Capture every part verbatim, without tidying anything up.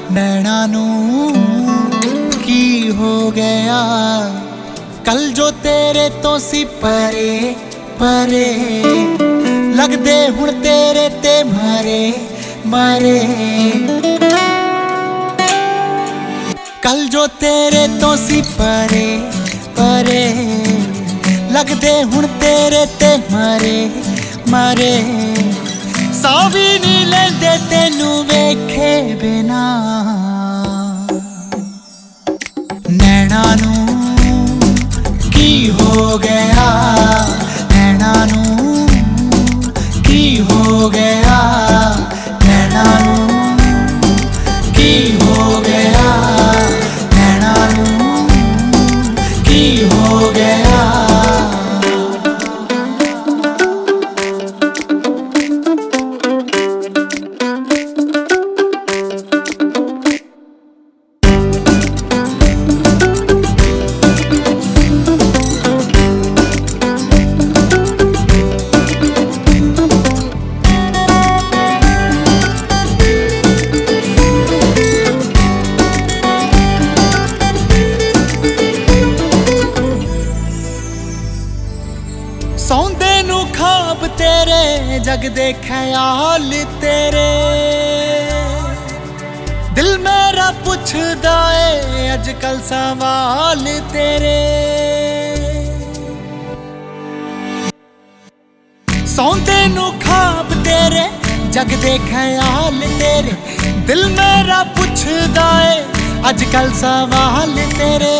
नैना नू की हो गया कल जो तेरे तो सी परे परे लगदे हुण तेरे ते मरे मरे कल जो तेरे तो सी परे परे लगदे हुण तेरे ते मरे मरे सां भी नहीं लेंदे तेनू वेखे बिना नैना नू की हो गया नैना नू की हो गया नैना नू की हो गया नैना नू की हो गया। सौंदे नू खाब तेरे जग दे ख्याल तेरे दिल मेरा पुछदा है अजकल सवाल तेरे सौंदे नू खाब तेरे जग दे ख्याल तेरे दिल मेरा पुछदा है अजकल सवाल तेरे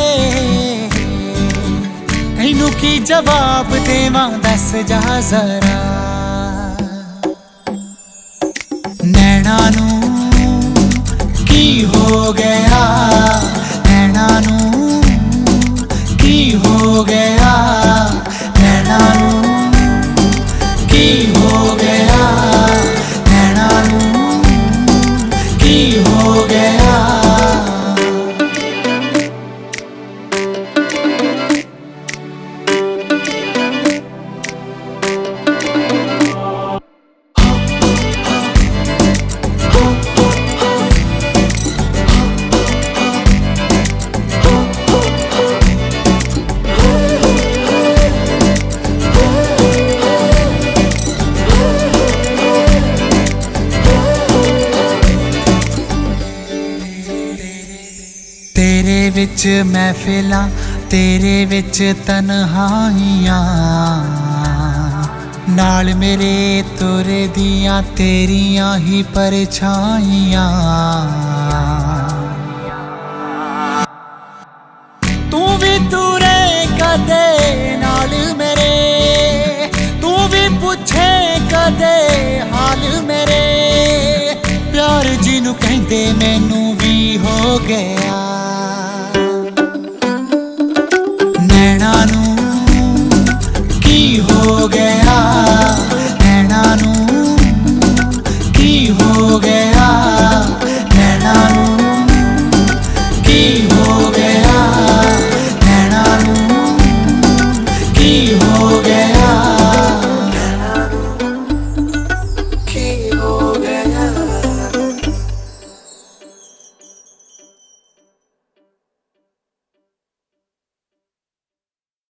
इनू की जवाब देवां दस जा जरा नैना नू की हो गया नैना नू की हो गया नैना नू की हो गया नैना नू की हो गया। तेरे विच महफिलां तेरे विच तन्हाइयां नाल मेरे तुरे दियां तेरियां ही परछाइयां तू भी तुरे कदे नाल मेरे तू भी पुछे कदे हाल मेरे प्यार जिनू कहंदे मैनू भी हो गया नैना नू की हो गया नैना नू की हो गया।